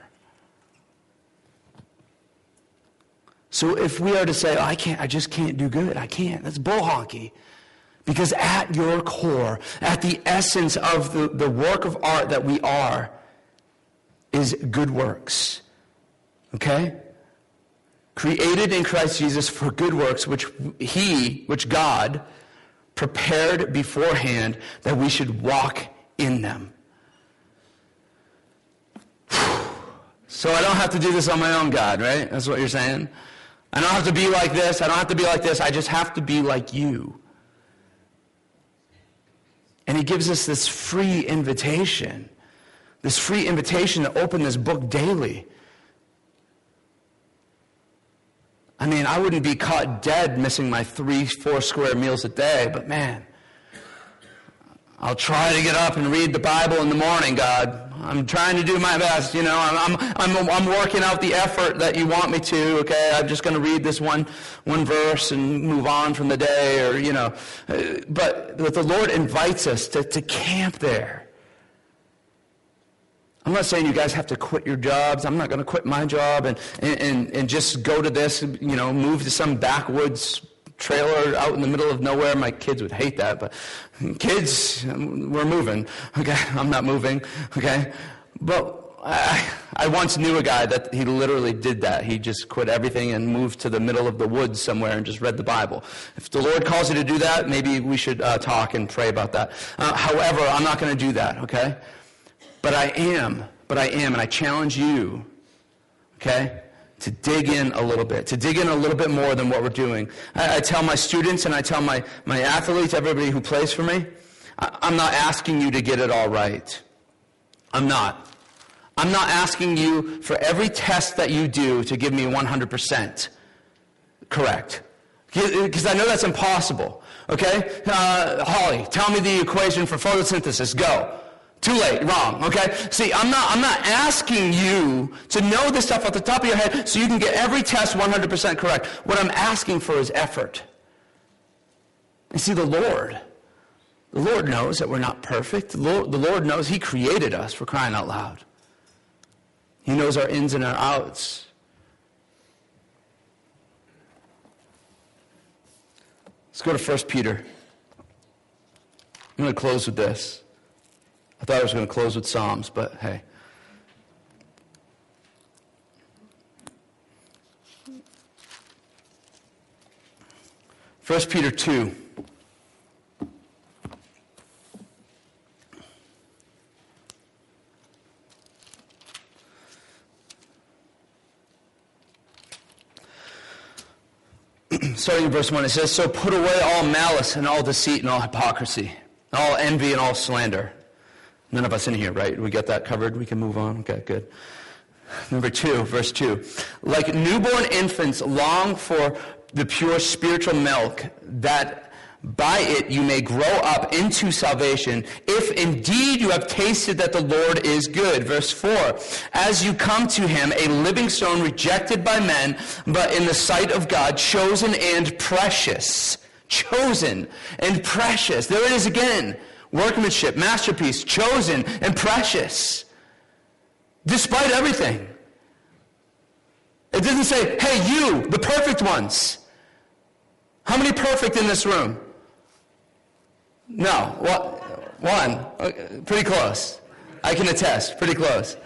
So if we are to say, oh, I can't, I just can't do good. I can't. That's bull honky. Because at your core, at the essence of the, the work of art that we are, is good works. Okay? Created in Christ Jesus for good works, which he, which God, prepared beforehand that we should walk in them. So I don't have to do this on my own, God, right? That's what you're saying? I don't have to be like this. I don't have to be like this. I just have to be like you. And he gives us this free invitation, this free invitation to open this book daily. I mean, I wouldn't be caught dead missing my three, four square meals a day, but man, I'll try to get up and read the Bible in the morning, God. I'm trying to do my best, you know. I'm I'm I'm, I'm working out the effort that you want me to. Okay, I'm just going to read this one one verse and move on from the day, or you know. But, but the Lord invites us to, to camp there. I'm not saying you guys have to quit your jobs. I'm not going to quit my job and and and just go to this, you know, move to some backwoods trailer out in the middle of nowhere. My kids would hate that, but kids, we're moving. Okay, I'm not moving. Okay, but I, I once knew a guy that he literally did that. He just quit everything and moved to the middle of the woods somewhere and just read the Bible. If the Lord calls you to do that, maybe we should uh, talk and pray about that. Uh, however, I'm not going to do that. Okay, but I am. But I am, and I challenge you. Okay. To dig in a little bit, to dig in a little bit more than what we're doing. I, I tell my students and I tell my, my athletes, everybody who plays for me, I, I'm not asking you to get it all right. I'm not. I'm not asking you for every test that you do to give me one hundred percent correct. Because I know that's impossible. Okay? Uh, Holly, tell me the equation for photosynthesis. Go. Too late, wrong, okay? See, I'm not I'm not asking you to know this stuff off the top of your head so you can get every test one hundred percent correct. What I'm asking for is effort. And see, the Lord, The Lord knows that we're not perfect. The Lord, the Lord knows He created us, for crying out loud. He knows our ins and our outs. Let's go to First Peter. I'm going to close with this. I thought I was going to close with Psalms, but hey. First Peter two. Starting in verse one, it says, "So put away all malice and all deceit and all hypocrisy, and all envy and all slander." None of us in here, right? We get that covered? We can move on? Okay, good. Number two, verse two. "Like newborn infants long for the pure spiritual milk, that by it you may grow up into salvation, if indeed you have tasted that the Lord is good." Verse four, "As you come to him, a living stone rejected by men, but in the sight of God, chosen and precious." Chosen and precious. There it is again. Workmanship, masterpiece, chosen and precious. Despite everything. It doesn't say, hey, you, the perfect ones. How many perfect in this room? No. One. Pretty close. I can attest. Pretty close.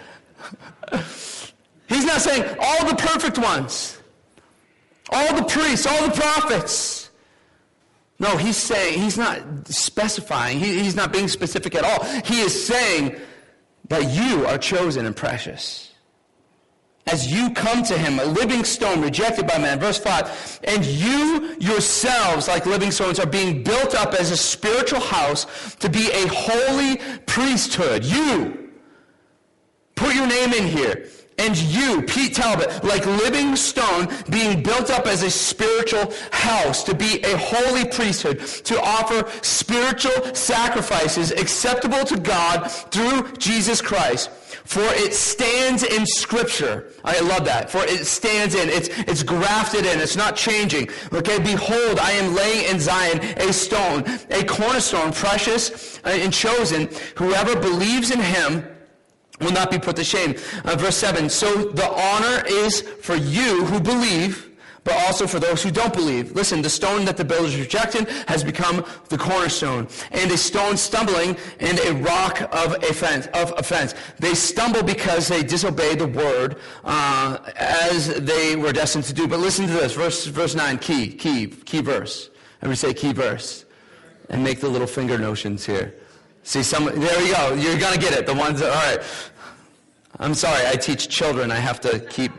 He's not saying all the perfect ones. All the priests, all the prophets. No, he's saying, he's not specifying, he, he's not being specific at all. He is saying that you are chosen and precious. As you come to him, a living stone rejected by man. Verse five, "And you yourselves, like living stones, are being built up as a spiritual house to be a holy priesthood." You. Put your name in here. "And you, Pete Talbot, like living stone, being built up as a spiritual house to be a holy priesthood, to offer spiritual sacrifices acceptable to God through Jesus Christ. For it stands in Scripture." I love that. For it stands in. It's, it's grafted in. It's not changing. Okay, "Behold, I am laying in Zion a stone, a cornerstone, precious and chosen. Whoever believes in him will not be put to shame." Uh, verse seven, "So the honor is for you who believe, but also for those who don't believe. Listen, the stone that the builders rejected has become the cornerstone, and a stone stumbling and a rock of offense. Of offense. They stumble because they disobey the word uh, as they were destined to do." But listen to this, verse verse nine, key, key, key verse. Everybody say key verse, and make the little finger notions here. See, some, there you go. You're going to get it. The ones that, all right. I'm sorry, I teach children. I have to keep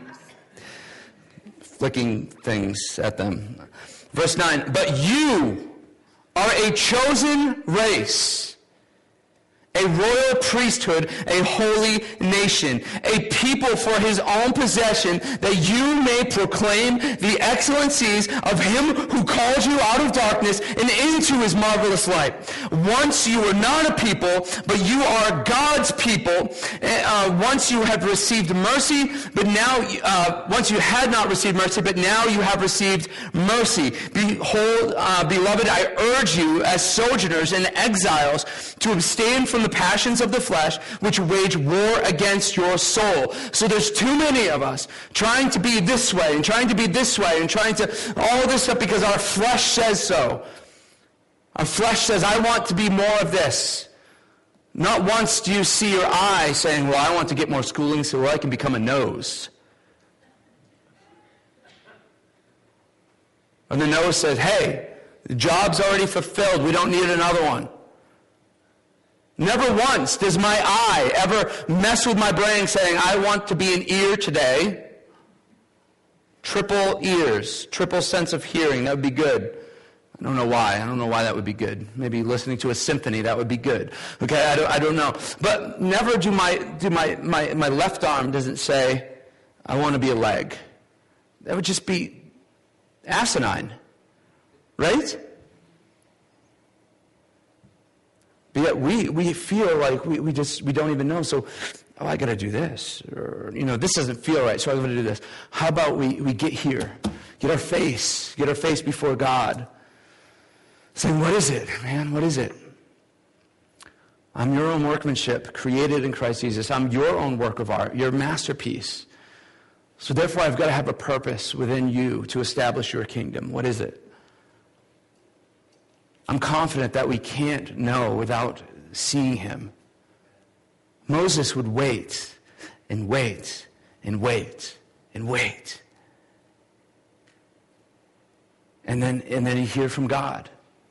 flicking things at them. Verse nine, "But you are a chosen race, a royal priesthood, a holy nation, a people for his own possession, that you may proclaim the excellencies of him who called you out of darkness and into his marvelous light. Once you were not a people, but you are God's people. Uh, once you have received mercy, but now, uh, once you had not received mercy, but now you have received mercy. Behold, uh, beloved, I urge you as sojourners and exiles to abstain from the passions of the flesh, which wage war against your soul." So there's too many of us trying to be this way and trying to be this way and trying to all this stuff because our flesh says so. Our flesh says, I want to be more of this. Not once do you see your eye saying, well, I want to get more schooling so I can become a nose. And the nose says, hey, the job's already fulfilled. We don't need another one. Never once does my eye ever mess with my brain saying, I want to be an ear today. Triple ears, triple sense of hearing, that would be good. I don't know why. I don't know why that would be good. Maybe listening to a symphony, that would be good. Okay, I don't, I don't know. But never do my do my, my, my left arm doesn't say, I want to be a leg. That would just be asinine. Right? But yet we, we feel like we, we just we don't even know. So, oh, I got to do this. Or, you know, this doesn't feel right, so I'm going to do this. How about we, we get here, get our face, get our face before God. Saying, what is it, man? What is it? I'm your own workmanship, created in Christ Jesus. I'm your own work of art, your masterpiece. So therefore, I've got to have a purpose within you to establish your kingdom. What is it? I'm confident that we can't know without seeing him. Moses would wait and wait and wait and wait. And then, and then he'd hear from God.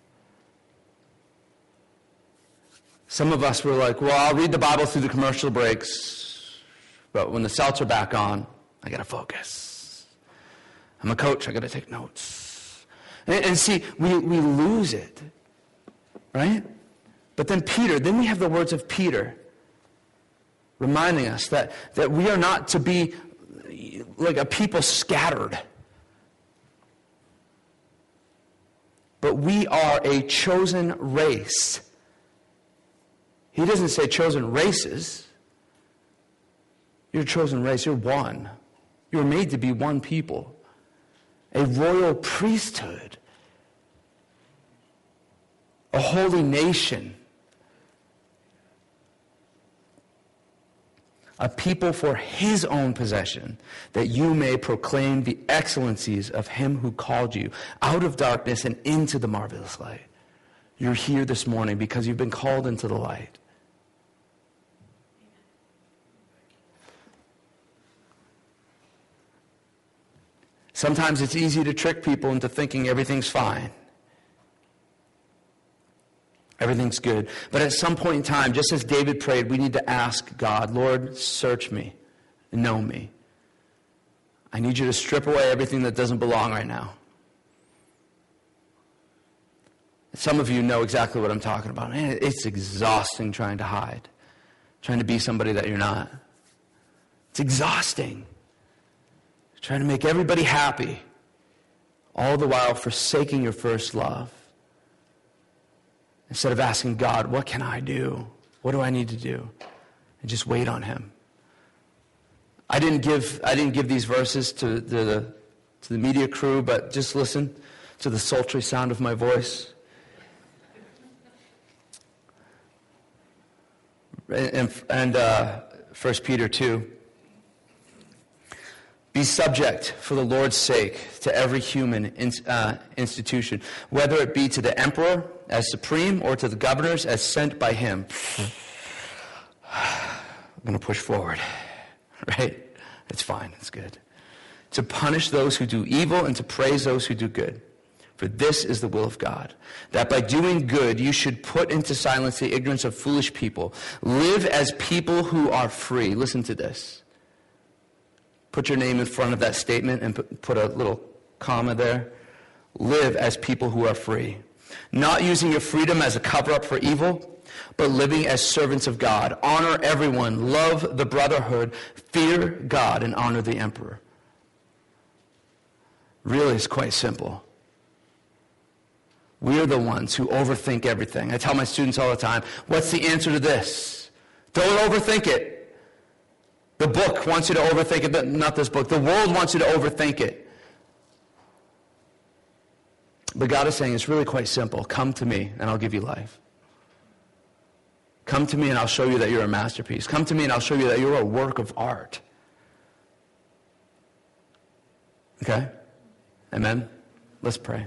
Some of us were like, well, I'll read the Bible through the commercial breaks, but when the Celts are back on, I got to focus. I'm a coach, I got to take notes. And, and see, we, we lose it, right? But then Peter, then we have the words of Peter reminding us that, that we are not to be like a people scattered, but we are a chosen race. He doesn't say chosen races. You're a chosen race. You're one. You're made to be one people. A royal priesthood. A holy nation. A people for his own possession, that you may proclaim the excellencies of him who called you out of darkness and into the marvelous light. You're here this morning because you've been called into the light. Sometimes it's easy to trick people into thinking everything's fine. Everything's good. But at some point in time, just as David prayed, we need to ask God, Lord, search me, know me. I need you to strip away everything that doesn't belong right now. Some of you know exactly what I'm talking about. Man, it's exhausting trying to hide, trying to be somebody that you're not. It's exhausting. Trying to make everybody happy, all the while forsaking your first love. Instead of asking God, what can I do? What do I need to do? And just wait on him. I didn't give I didn't give these verses to the to the media crew, but just listen to the sultry sound of my voice. And, and uh, First Peter two. Be subject, for the Lord's sake, to every human in, uh, institution, whether it be to the emperor as supreme or to the governors as sent by him. I'm going to push forward, right? It's fine. It's good. To punish those who do evil and to praise those who do good. For this is the will of God, that by doing good you should put into silence the ignorance of foolish people. Live as people who are free. Listen to this. Put your name in front of that statement and put, put a little comma there. Live as people who are free. Not using your freedom as a cover-up for evil, but living as servants of God. Honor everyone. Love the brotherhood. Fear God and honor the emperor. Really, it's quite simple. We're the ones who overthink everything. I tell my students all the time, what's the answer to this? Don't overthink it. The book wants you to overthink it, not this book. The world wants you to overthink it. But God is saying it's really quite simple. Come to me and I'll give you life. Come to me and I'll show you that you're a masterpiece. Come to me and I'll show you that you're a work of art. Okay? Amen? Let's pray.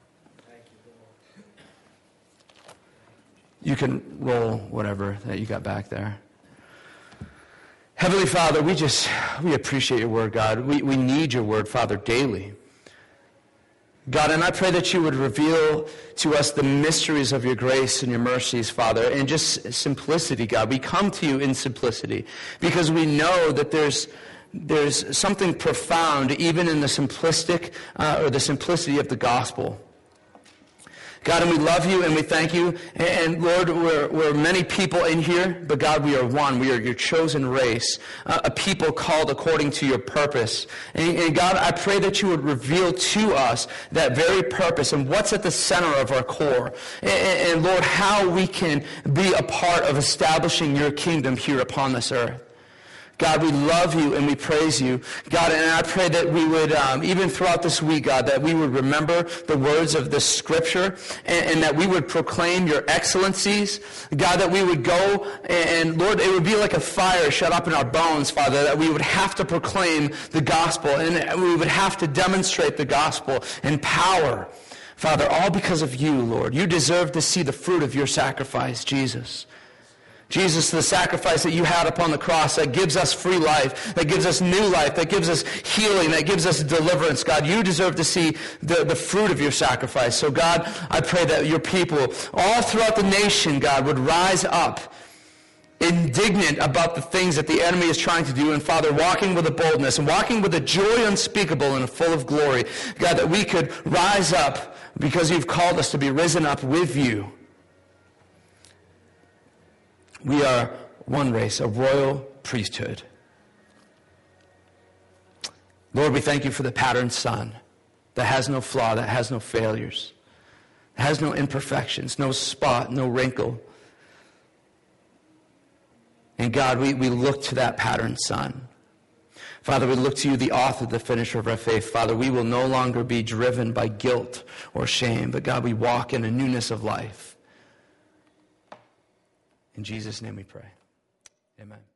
You can roll whatever that you got back there. Heavenly Father, we just, we appreciate your word, God. We, we need your word, Father, daily. God, and I pray that you would reveal to us the mysteries of your grace and your mercies, Father, and just simplicity, God. We come to you in simplicity because we know that there's there's something profound even in the simplistic uh, or the simplicity of the gospel. God, and we love you and we thank you. And, and Lord, we're, we're many people in here, but God, we are one. We are your chosen race, uh, a people called according to your purpose. And, and God, I pray that you would reveal to us that very purpose and what's at the center of our core. And, and Lord, how we can be a part of establishing your kingdom here upon this earth. God, we love you and we praise you. God, and I pray that we would, um, even throughout this week, God, that we would remember the words of this scripture and, and that we would proclaim your excellencies. God, that we would go and, and, Lord, it would be like a fire shut up in our bones, Father, that we would have to proclaim the gospel and we would have to demonstrate the gospel in power. Father, all because of you, Lord. You deserve to see the fruit of your sacrifice, Jesus. Jesus, the sacrifice that you had upon the cross that gives us free life, that gives us new life, that gives us healing, that gives us deliverance. God, you deserve to see the, the fruit of your sacrifice. So God, I pray that your people all throughout the nation, God, would rise up indignant about the things that the enemy is trying to do. And Father, walking with a boldness and walking with a joy unspeakable and full of glory. God, that we could rise up because you've called us to be risen up with you. We are one race, a royal priesthood. Lord, we thank you for the patterned Son that has no flaw, that has no failures, that has no imperfections, no spot, no wrinkle. And God, we, we look to that patterned Son. Father, we look to you, the author, the finisher of our faith. Father, we will no longer be driven by guilt or shame, but God, we walk in a newness of life. In Jesus' name we pray. Amen.